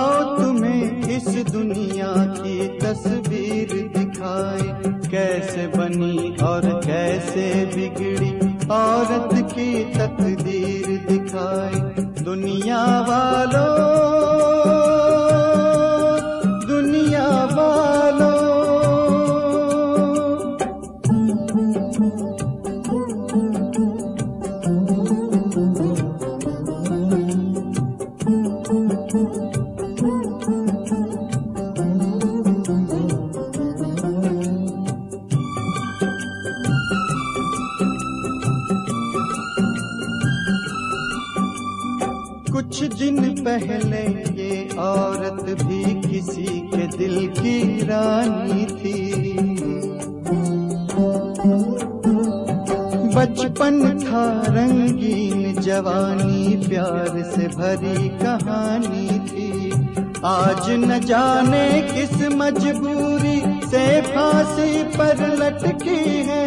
आओ तुम्हें इस दुनिया की तस्वीर दिखाए, कैसे बनी और कैसे बिगड़ी औरत की तकदीर दिखाए। दुनिया वालों, दुनिया वालों, कुछ दिन पहले ये औरत भी किसी के दिल की रानी थी। बचपन था रंगीन, जवानी प्यार से भरी कहानी थी। आज न जाने किस मजबूरी से फांसी पर लटकी है।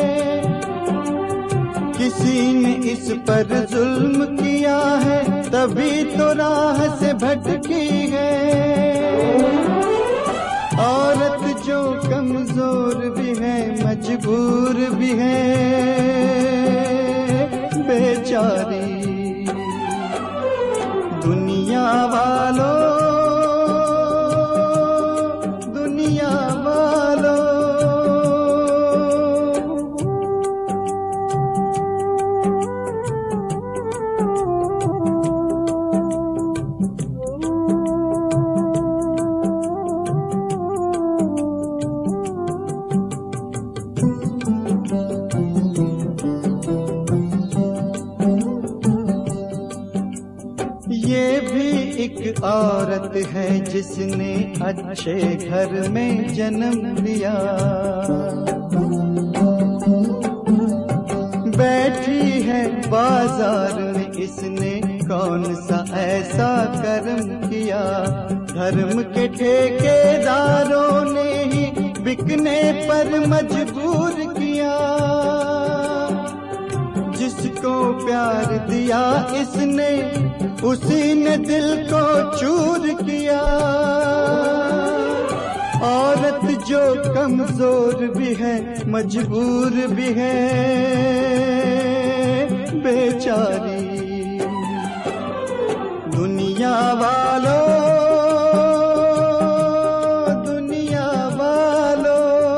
किसी ने इस पर जुल्म किया है, तभी तो राह से भटकी है। औरत जो कमजोर भी है, मजबूर भी है, बेचारी। दुनिया वालों, दुनिया वालों, ये भी एक औरत है जिसने अच्छे घर में जन्म लिया। बैठी है बाजार में, इसने कौन सा ऐसा कर्म किया। धर्म के ठेकेदारों ने ही बिकने पर मजबूर किया। जिसको प्यार दिया इसने, उसी ने दिल को चूर किया। औरत जो कमजोर भी है, मजबूर भी है, बेचारी। दुनिया वालों, दुनिया वालों,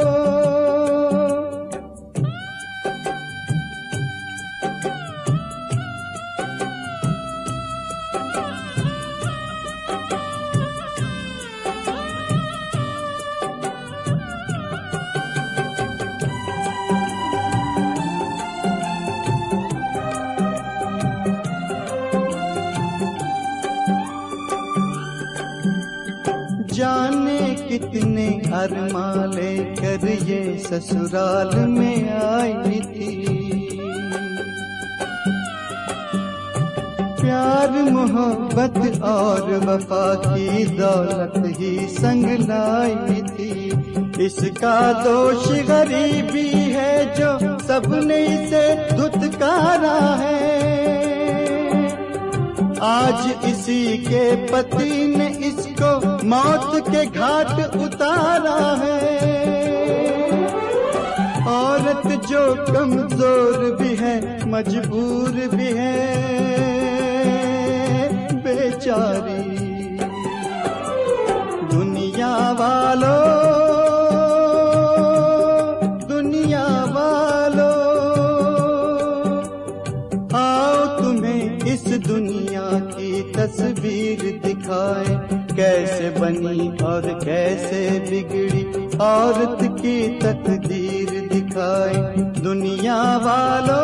जाने कितने अरमां लेकर ये ससुराल में आई थी। प्यार मोहब्बत और वफा की दौलत ही संग लाई थी। इसका दोष गरीबी है जो सबने इसे धुतकारा है। आज इसी के पति ने इसको मौत के घाट उतारा है। औरत जो कमजोर भी है, मजबूर भी है, बेचारी। दुनिया वालों, दुनिया वालों, आओ तुम्हें इस दुनिया की तस्वीर दिखाए, कैसे बनी और कैसे बिगड़ी औरत की तकदीर दिखाए। दुनिया वालों,